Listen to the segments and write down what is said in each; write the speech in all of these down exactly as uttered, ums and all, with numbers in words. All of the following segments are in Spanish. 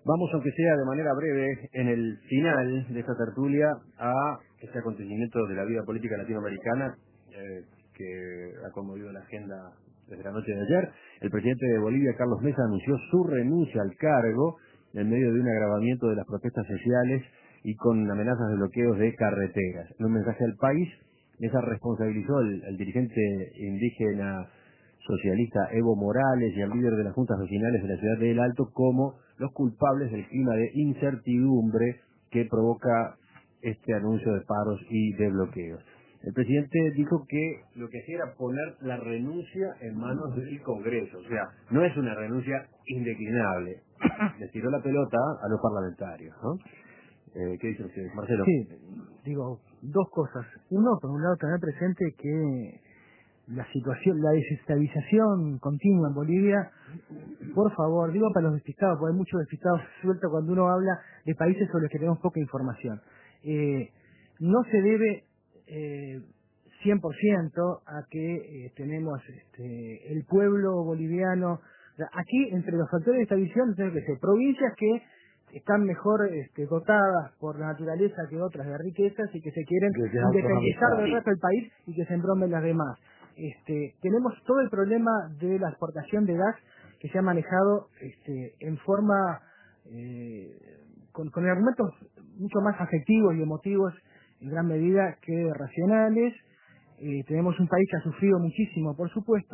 Vamos, aunque sea de manera breve, en el final de esta tertulia, a este acontecimiento de la vida política latinoamericana eh, que ha conmovido la agenda desde la noche de ayer. El presidente de Bolivia, Carlos Mesa, anunció su renuncia al cargo en medio de un agravamiento de las protestas sociales y con amenazas de bloqueos de carreteras. En un mensaje al país, Mesa responsabilizó al, al dirigente indígena socialista Evo Morales y al líder de las juntas vecinales de la ciudad de El Alto como los culpables del clima de incertidumbre que provoca este anuncio de paros y de bloqueos. El presidente dijo que lo que hacía era poner la renuncia en manos del Congreso, o sea, no es una renuncia indeclinable. Le tiró la pelota a los parlamentarios, ¿no? Eh, ¿Qué dicen ustedes, Marcelo? Sí, digo, dos cosas. Uno, por un lado, tener presente que la situación, la desestabilización continua en Bolivia, por favor, digo para los despistados, porque hay muchos despistados sueltos cuando uno habla de países sobre los que tenemos poca información. Eh, no se debe eh, cien por ciento a que eh, tenemos este, el pueblo boliviano. Aquí, entre los factores de estabilización, tenemos que ser provincias que están mejor este, dotadas por la naturaleza que otras de riquezas y que se quieren independizar del resto del país y que se embromen las demás. Este, tenemos todo el problema de la exportación de gas que se ha manejado este, en forma eh, con, con argumentos mucho más afectivos y emotivos en gran medida que racionales. Eh, tenemos un país que ha sufrido muchísimo, por supuesto,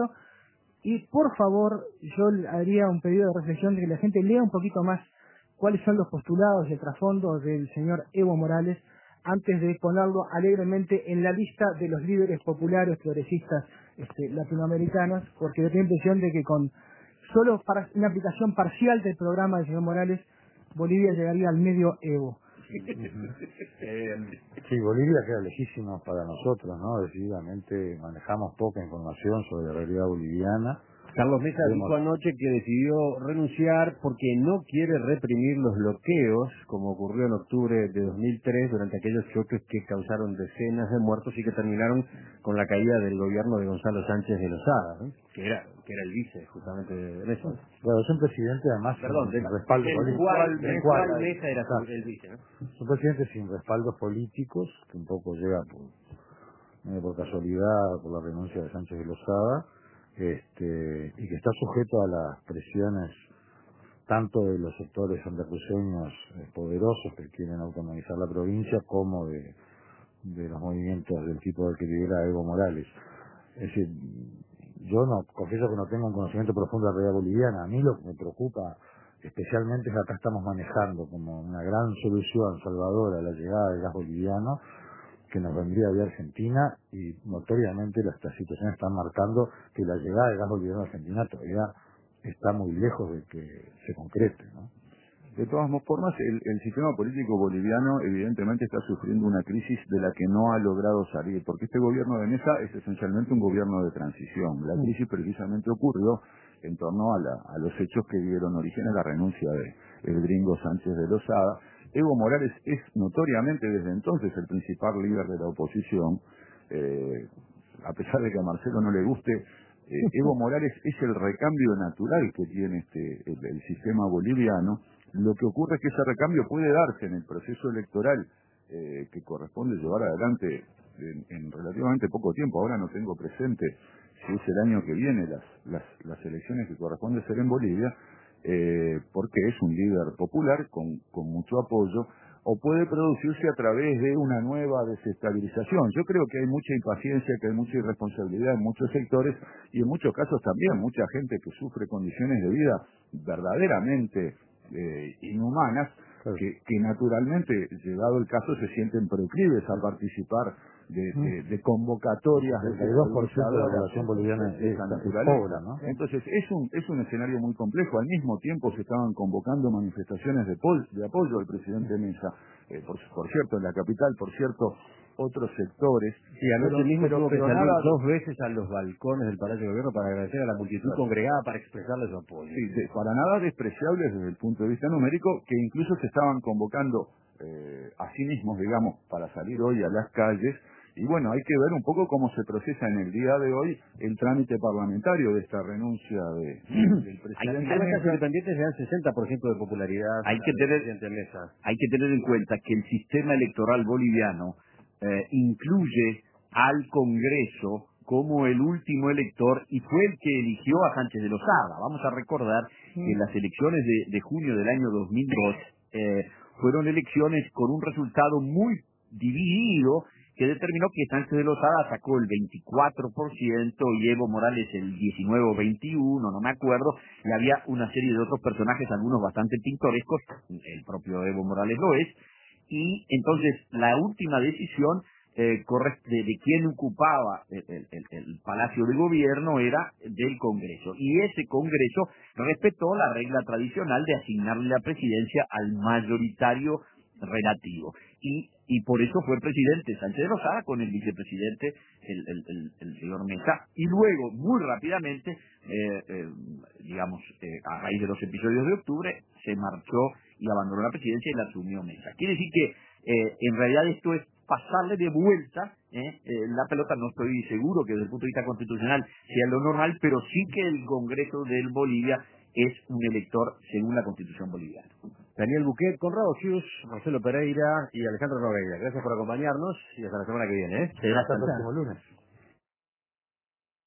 y por favor yo haría un pedido de reflexión de que la gente lea un poquito más cuáles son los postulados y el trasfondo del señor Evo Morales antes de ponerlo alegremente en la lista de los líderes populares progresistas este, latinoamericanos, porque yo tengo la impresión de que con solo para una aplicación parcial del programa del señor Morales, Bolivia llegaría al medio Evo. eh, sí, Bolivia queda lejísimo para nosotros, ¿no? Decididamente manejamos poca información sobre la realidad boliviana. Carlos Mesa dijo anoche que decidió renunciar porque no quiere reprimir los bloqueos, como ocurrió en octubre de dos mil tres, durante aquellos choques que causaron decenas de muertos y que terminaron con la caída del gobierno de Gonzalo Sánchez de Lozada, ¿no? que era que era el vice, justamente, de Mesa. Bueno, es un presidente, además, Perdón, sin de, respaldo del político. cual, del cual cual, Mesa era exacto. el vice, ¿no? Es un presidente sin respaldos políticos, que un poco llega por, eh, por casualidad, por la renuncia de Sánchez de Lozada, este, y que está sujeto a las presiones tanto de los sectores andaluceños eh, poderosos que quieren autonomizar la provincia, como de, de los movimientos del tipo del que lidera Evo Morales. Es decir, yo no confieso que no tengo un conocimiento profundo de la realidad boliviana. A mí lo que me preocupa especialmente es que acá estamos manejando como una gran solución salvadora la llegada del gas boliviano, que nos vendría de Argentina, y notoriamente estas situaciones están marcando que la llegada del gas boliviano a Argentina todavía está muy lejos de que se concrete, ¿no? De todas formas, el, el sistema político boliviano evidentemente está sufriendo una crisis de la que no ha logrado salir, porque este gobierno de Mesa es esencialmente un gobierno de transición. La crisis precisamente ocurrió en torno a, la, a los hechos que dieron origen a la renuncia de el gringo Sánchez de Lozada. Evo Morales es notoriamente desde entonces el principal líder de la oposición, eh, a pesar de que a Marcelo no le guste. Eh, Evo Morales es el recambio natural que tiene este el, el sistema boliviano. Lo que ocurre es que ese recambio puede darse en el proceso electoral eh, que corresponde llevar adelante en, en relativamente poco tiempo. Ahora no tengo presente si es el año que viene las, las, las elecciones que corresponde ser en Bolivia, eh, porque es un líder popular con, con mucho apoyo, o puede producirse a través de una nueva desestabilización. Yo creo que hay mucha impaciencia, que hay mucha irresponsabilidad en muchos sectores y en muchos casos también mucha gente que sufre condiciones de vida verdaderamente eh, inhumanas, claro. que, que naturalmente, llegado el caso, se sienten proclives a participar de, de, de convocatorias el setenta y dos por ciento de la población boliviana de, de es, esa es naturaleza. pobre, ¿no? Entonces es un es un escenario muy complejo. Al mismo tiempo se estaban convocando manifestaciones de, pol, de apoyo al presidente Mesa, eh, por, por cierto en la capital, por cierto otros sectores. Sí, anoche pero, mismo pero, tuvo que pero salir nada, dos veces a los balcones del Palacio de Gobierno para agradecer a la multitud claro, congregada para expresarle su apoyo. Sí, de, para nada despreciables desde el punto de vista numérico, que incluso se estaban convocando eh, a sí mismos, digamos, para salir hoy a las calles, y bueno, hay que ver un poco cómo se procesa en el día de hoy el trámite parlamentario de esta renuncia de, del presidente. Hay que independientes le dan sesenta por ciento de popularidad hay que tener Mesa. hay que tener en cuenta que el sistema electoral boliviano eh, incluye al Congreso como el último elector y fue el que eligió a Sánchez de Lozada. Vamos a recordar que las elecciones de, de junio del año dos mil dos eh, fueron elecciones con un resultado muy dividido que determinó que Sánchez de Lozada sacó el veinticuatro por ciento y Evo Morales el diecinueve o veintiuno, no me acuerdo, y había una serie de otros personajes, algunos bastante pintorescos, el propio Evo Morales lo es, y entonces la última decisión eh, de, de quién ocupaba el, el, el Palacio de Gobierno era del Congreso, y ese Congreso respetó la regla tradicional de asignarle la presidencia al mayoritario relativo, y y por eso fue presidente Sánchez de Lozada con el vicepresidente el, el, el, el señor Mesa, y luego muy rápidamente eh, eh, digamos eh, a raíz de los episodios de octubre se marchó y abandonó la presidencia y la asumió Mesa. Quiere decir que eh, en realidad esto es pasarle de vuelta eh, eh, la pelota. No estoy seguro que desde el punto de vista constitucional sea lo normal, pero sí que el Congreso del Bolivia es un elector según la Constitución boliviana. Daniel Buquet, Conrado Schius, Marcelo Pereira y Alejandro Nogueira. Gracias por acompañarnos y hasta la semana que viene. ¿eh? Será hasta el próximo lunes.